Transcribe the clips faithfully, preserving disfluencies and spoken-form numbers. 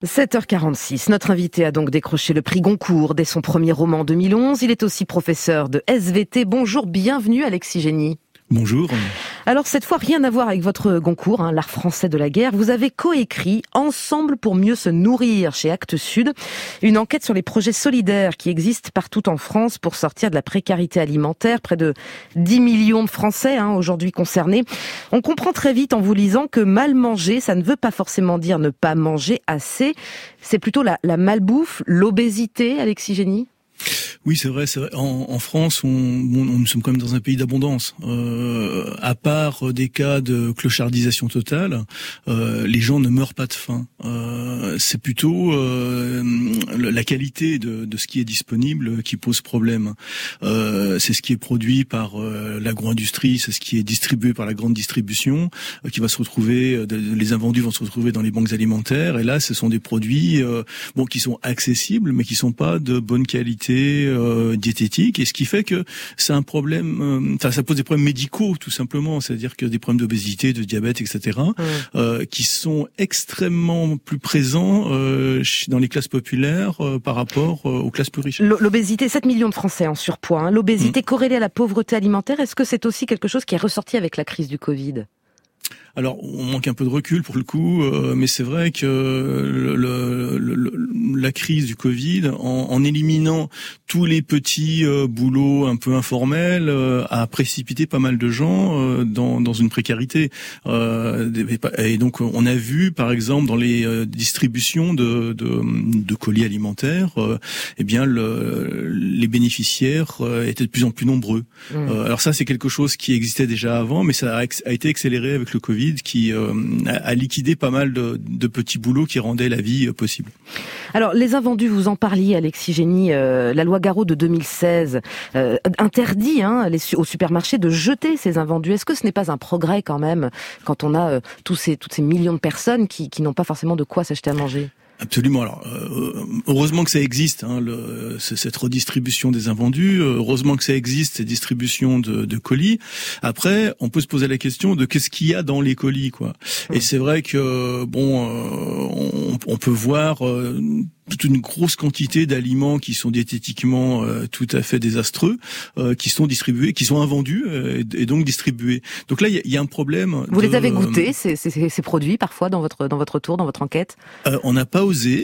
sept heures quarante-six, notre invité a donc décroché le prix Goncourt dès son premier roman en deux mille onze. Il est aussi professeur de S V T. Bonjour, bienvenue Alexis Génie. Bonjour. Alors cette fois, rien à voir avec votre Goncourt, hein, l'art français de la guerre. Vous avez coécrit Ensemble pour mieux se nourrir chez Actes Sud, une enquête sur les projets solidaires qui existent partout en France pour sortir de la précarité alimentaire. Près de dix millions de Français hein, aujourd'hui concernés. On comprend très vite en vous lisant que mal manger, ça ne veut pas forcément dire ne pas manger assez. C'est plutôt la, la malbouffe, l'obésité, Alexis Génie. Oui, c'est vrai. C'est vrai. En, en France, on, bon, nous sommes quand même dans un pays d'abondance. Euh, à part des cas de clochardisation totale, euh, les gens ne meurent pas de faim. Euh, c'est plutôt euh, la qualité de, de ce qui est disponible qui pose problème. Euh, c'est ce qui est produit par euh, l'agro-industrie, c'est ce qui est distribué par la grande distribution, euh, qui va se retrouver, les invendus vont se retrouver dans les banques alimentaires. Et là, ce sont des produits euh, bon qui sont accessibles, mais qui sont pas de bonne qualité. Euh, diététique, et ce qui fait que c'est un problème, euh, enfin ça pose des problèmes médicaux tout simplement, c'est-à-dire que des problèmes d'obésité, de diabète, et cetera, mmh. euh, qui sont extrêmement plus présents euh, dans les classes populaires euh, par rapport euh, aux classes plus riches. L'obésité, sept millions de Français en surpoids, hein. L'obésité mmh. corrélée à la pauvreté alimentaire, est-ce que c'est aussi quelque chose qui est ressorti avec la crise du Covid ? Alors, on manque un peu de recul pour le coup, euh, mais c'est vrai que le, le, le, la crise du Covid, en, en éliminant tous les petits euh, boulots un peu informels, euh, a précipité pas mal de gens euh, dans, dans une précarité. Euh, et donc, on a vu, par exemple, dans les euh, distributions de, de, de colis alimentaires, euh, eh bien, le, les bénéficiaires euh, étaient de plus en plus nombreux. Mmh. Euh, alors ça, c'est quelque chose qui existait déjà avant, mais ça a, a été accéléré avec le Covid, qui euh, a liquidé pas mal de, de petits boulots qui rendaient la vie euh, possible. Alors, les invendus, vous en parliez, Alexis Génie, euh, la loi Garot de deux mille seize euh, interdit hein, les, aux supermarchés de jeter ces invendus. Est-ce que ce n'est pas un progrès quand même, quand on a euh, tous ces, toutes ces millions de personnes qui, qui n'ont pas forcément de quoi s'acheter à manger ? Absolument. Alors, euh, heureusement que ça existe, hein, le, cette redistribution des invendus. Heureusement que ça existe, cette distribution de, de colis. Après, on peut se poser la question de qu'est-ce qu'il y a dans les colis, quoi. Mmh. Et c'est vrai que bon, euh, on, on peut voir. Euh, toute une grosse quantité d'aliments qui sont diététiquement euh, tout à fait désastreux, euh, qui sont distribués, qui sont invendus euh, et donc distribués. Donc là, il y, y a un problème. Vous de, les avez goûtés ces, ces, ces produits parfois dans votre dans votre tour, dans votre enquête ? euh, On n'a pas osé.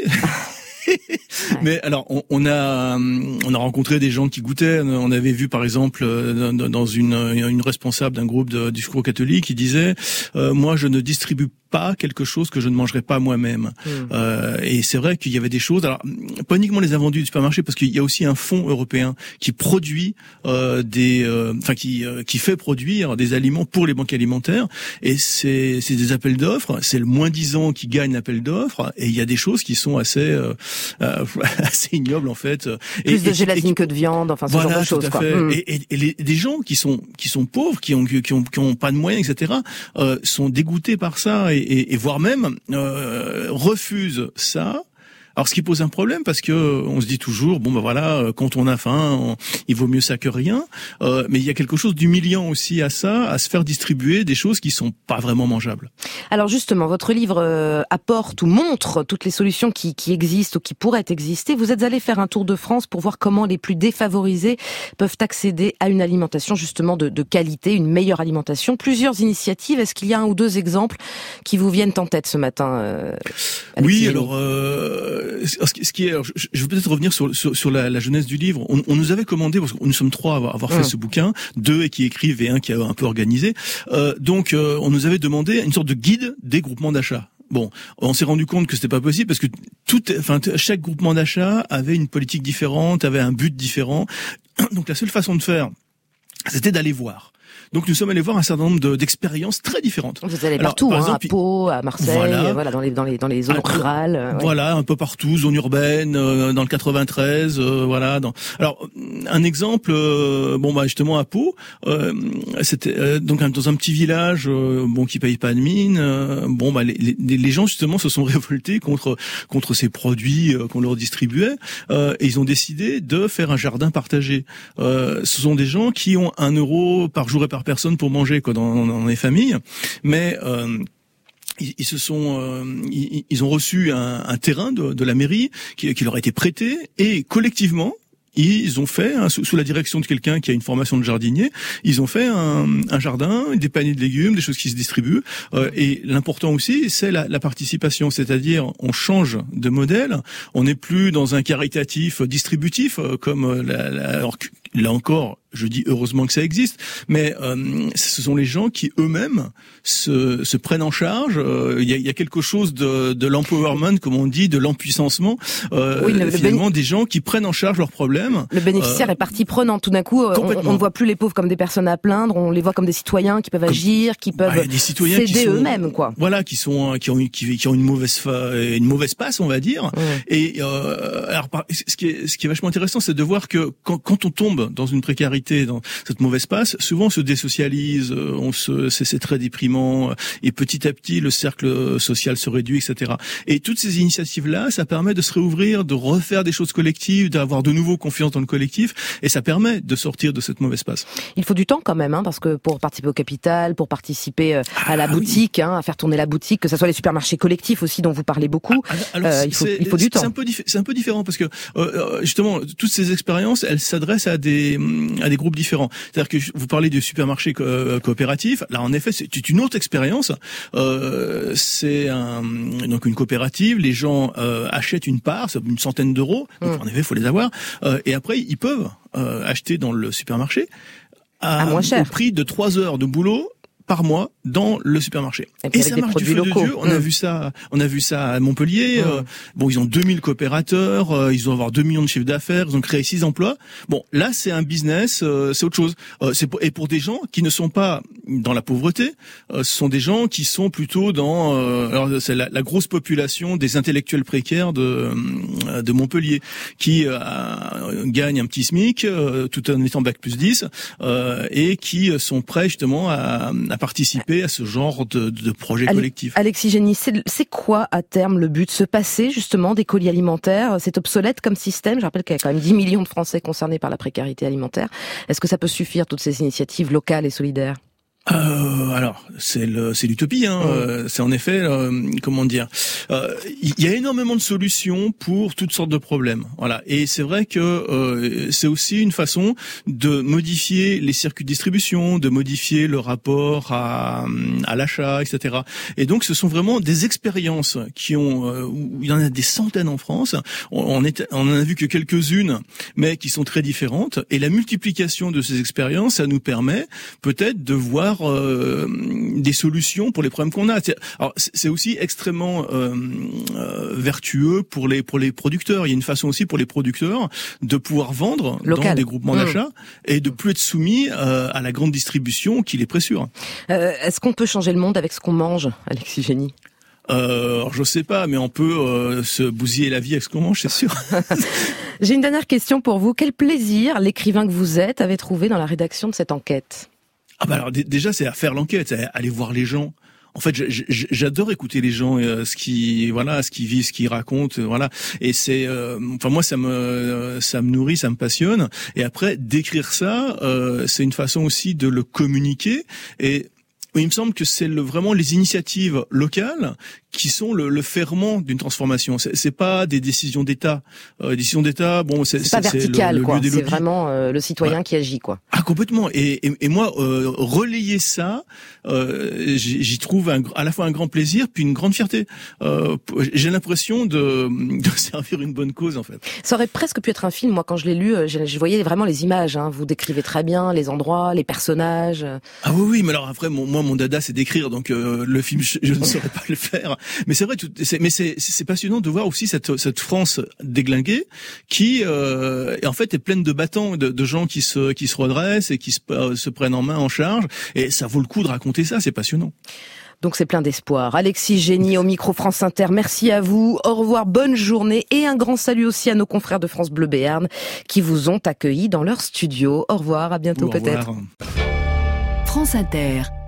Mais alors, on, on a on a rencontré des gens qui goûtaient. On avait vu par exemple dans une une responsable d'un groupe de, du Secours catholique qui disait euh, moi je ne distribue pas quelque chose que je ne mangerai pas moi-même. Mmh. Euh, et c'est vrai qu'il y avait des choses. Alors pas uniquement les invendus du supermarché, parce qu'il y a aussi un fonds européen qui produit euh, des, euh, enfin qui euh, qui fait produire des aliments pour les banques alimentaires. Et c'est c'est des appels d'offres. C'est le moins disant qui gagne l'appel d'offres. Et il y a des choses qui sont assez euh, euh, assez ignobles en fait. Plus et, de et, gélatine et, que de viande. Enfin ce voilà, genre de choses. Tout à quoi. fait. Mmh. Et, et, et les, des gens qui sont qui sont pauvres, qui ont qui ont qui ont pas de moyens, et cetera, euh, sont dégoûtés par ça. Et, Et, et voire même euh, refuse ça. Alors, ce qui pose un problème, parce que on se dit toujours, bon ben voilà, quand on a faim, on, il vaut mieux ça que rien. Euh, mais il y a quelque chose d'humiliant aussi à ça, à se faire distribuer des choses qui sont pas vraiment mangeables. Alors justement, votre livre euh, apporte ou montre toutes les solutions qui, qui existent ou qui pourraient exister. Vous êtes allé faire un tour de France pour voir comment les plus défavorisés peuvent accéder à une alimentation justement de, de qualité, une meilleure alimentation. Plusieurs initiatives. Est-ce qu'il y a un ou deux exemples qui vous viennent en tête ce matin euh, Oui, alors. Euh... Ce qui est, alors, je, je vais peut-être revenir sur, sur, sur la, la jeunesse du livre. On, on nous avait commandé, parce que nous sommes trois à avoir, avoir fait mmh. ce bouquin, deux et qui écrivent et un qui a un peu organisé. Euh, donc, euh, on nous avait demandé une sorte de guide des groupements d'achat. Bon, on s'est rendu compte que c'était pas possible parce que tout, enfin, chaque groupement d'achat avait une politique différente, avait un but différent. Donc, la seule façon de faire, c'était d'aller voir. Donc nous sommes allés voir un certain nombre de, d'expériences très différentes. Vous allez partout, Alors, par hein, exemple, à Pau, à Marseille, voilà, voilà dans les dans les dans les zones à, rurales. Ouais. Voilà, un peu partout, zone urbaine, euh, dans le quatre-vingt-treize, euh, voilà. Dans... Alors un exemple, euh, bon bah justement à Pau, euh, c'était euh, donc dans un petit village, euh, bon qui paye pas de mine. Euh, bon bah les, les, les gens justement se sont révoltés contre contre ces produits euh, qu'on leur distribuait euh, et ils ont décidé de faire un jardin partagé. Euh, ce sont des gens qui ont un euro par jour et par personne pour manger quoi dans, dans les familles, mais euh, Ils, ils se sont, euh, ils, ils ont reçu un, un terrain de, de la mairie qui, qui leur a été prêté et collectivement, ils ont fait, hein, sous, sous la direction de quelqu'un qui a une formation de jardinier, ils ont fait un, un jardin, des paniers de légumes, des choses qui se distribuent. Euh, et l'important aussi, c'est la, la participation, c'est-à-dire on change de modèle. On n'est plus dans un caritatif distributif euh, comme la, la, alors, là encore. Je dis heureusement que ça existe, mais euh, ce sont les gens qui eux-mêmes se, se prennent en charge. Il euh, y, a, y a quelque chose de, de l'empowerment, comme on dit, de l'empuissancement. Euh, oui, le, finalement, le béni... des gens qui prennent en charge leurs problèmes. Le bénéficiaire euh, est partie prenante. Tout d'un coup, on, on ne voit plus les pauvres comme des personnes à plaindre. On les voit comme des citoyens qui peuvent comme, agir, qui peuvent bah, des citoyens s'aider qui sont, eux-mêmes, quoi. Voilà, qui sont qui ont qui, qui ont une mauvaise fa, une mauvaise passe, on va dire. Ouais. Et euh, alors, ce qui est ce qui est vachement intéressant, c'est de voir que quand, quand on tombe dans une précarité, dans cette mauvaise passe, souvent on se désocialise, on se, c'est, c'est très déprimant, et petit à petit le cercle social se réduit, et cetera. Et toutes ces initiatives-là, ça permet de se réouvrir, de refaire des choses collectives, d'avoir de nouveau confiance dans le collectif, et ça permet de sortir de cette mauvaise passe. Il faut du temps quand même, hein, parce que pour participer au capital, pour participer à ah, la boutique, oui. hein, à faire tourner la boutique, que ce soit les supermarchés collectifs aussi dont vous parlez beaucoup, ah, alors, euh, il faut, il faut du temps. C'est un peu, dif- c'est un peu différent parce que euh, justement toutes ces expériences, elles s'adressent à des à des groupes différents. C'est-à-dire que vous parlez du supermarché co- coopératif. Là, en effet, c'est une autre expérience. Euh, c'est un, donc une coopérative. Les gens euh, achètent une part, c'est une centaine d'euros. Donc, mmh. en effet, il faut les avoir. Euh, et après, ils peuvent euh, acheter dans le supermarché à, à moins cher. Au prix de trois heures de boulot par mois dans le supermarché. Et, et ça marche du feu locaux. de Dieu. On mmh. a vu ça, on a vu ça à Montpellier. Mmh. Euh, bon, ils ont deux mille coopérateurs, euh, ils vont avoir deux millions de chiffre d'affaires, ils ont créé six emplois. Bon, là, c'est un business, euh, c'est autre chose. Euh, c'est pour, et pour des gens qui ne sont pas dans la pauvreté, euh, ce sont des gens qui sont plutôt dans, euh, alors c'est la, la grosse population des intellectuels précaires de euh, de Montpellier qui euh, gagnent un petit SMIC, euh, tout en étant bac plus dix, euh, et qui sont prêts justement à, à participer à ce genre de, de projet Ale- collectif. Alexis Génie, c'est, c'est quoi à terme le but? Se passer justement des colis alimentaires? C'est obsolète comme système. Je rappelle qu'il y a quand même dix millions de Français concernés par la précarité alimentaire. Est-ce que ça peut suffire, toutes ces initiatives locales et solidaires? Euh, alors, c'est le, c'est l'utopie. Hein. Mmh. Euh, c'est en effet, euh, comment dire, euh, il y a énormément de solutions pour toutes sortes de problèmes. Voilà. Et c'est vrai que euh, c'est aussi une façon de modifier les circuits de distribution, de modifier le rapport à, à l'achat, et cetera. Et donc, ce sont vraiment des expériences qui ont, euh, où il y en a des centaines en France. On, on, est, on en a vu que quelques-unes, mais qui sont très différentes. Et la multiplication de ces expériences, ça nous permet peut-être de voir Euh, des solutions pour les problèmes qu'on a. Alors, c'est aussi extrêmement euh, euh, vertueux pour les pour les producteurs. Il y a une façon aussi pour les producteurs de pouvoir vendre Local. dans des groupements mmh. d'achat et de plus être soumis euh, à la grande distribution qui les pressure. Euh, est-ce qu'on peut changer le monde avec ce qu'on mange, Alexis Génie? Euh, alors je sais pas, mais on peut euh, se bousiller la vie avec ce qu'on mange, c'est sûr. J'ai une dernière question pour vous. Quel plaisir l'écrivain que vous êtes avait trouvé dans la rédaction de cette enquête? Ah bah alors d- déjà c'est à faire l'enquête, c'est à aller voir les gens. En fait, j'adore écouter les gens, euh, ce qui voilà, ce qu'ils vivent, ce qu'ils racontent, euh, voilà. Et c'est, euh, enfin moi ça me euh, ça me nourrit, ça me passionne. Et après d'écrire ça, euh, c'est une façon aussi de le communiquer. Et il me semble que c'est le, vraiment les initiatives locales qui sont le, le ferment d'une transformation. C'est, c'est pas des décisions d'État. Euh, décisions d'État, bon, c'est, c'est pas c'est, vertical, c'est le, le quoi. lieu des c'est lobbies. vraiment euh, le citoyen ouais. qui agit, quoi. Ah, complètement. Et, et, et moi, euh, relayer ça, euh, j'y, j'y trouve un, à la fois un grand plaisir puis une grande fierté. Euh, j'ai l'impression de, de servir une bonne cause, en fait. Ça aurait presque pu être un film. Moi, quand je l'ai lu, je, je voyais vraiment les images. Hein. Vous décrivez très bien les endroits, les personnages. Ah oui, oui. Mais alors après, mon, moi, mon dada, c'est d'écrire. Donc euh, le film, je, je ne saurais pas le faire. Mais c'est vrai, tout, c'est, mais c'est, c'est passionnant de voir aussi cette, cette France déglinguée qui, euh, en fait, est pleine de battants, de, de gens qui se, qui se redressent et qui se, euh, se prennent en main, en charge. Et ça vaut le coup de raconter ça. C'est passionnant. Donc c'est plein d'espoir. Alexis Génie au micro France Inter, merci à vous. Au revoir, bonne journée et un grand salut aussi à nos confrères de France Bleu Béarn qui vous ont accueillis dans leur studio. Au revoir, à bientôt Au revoir. peut-être. France Inter.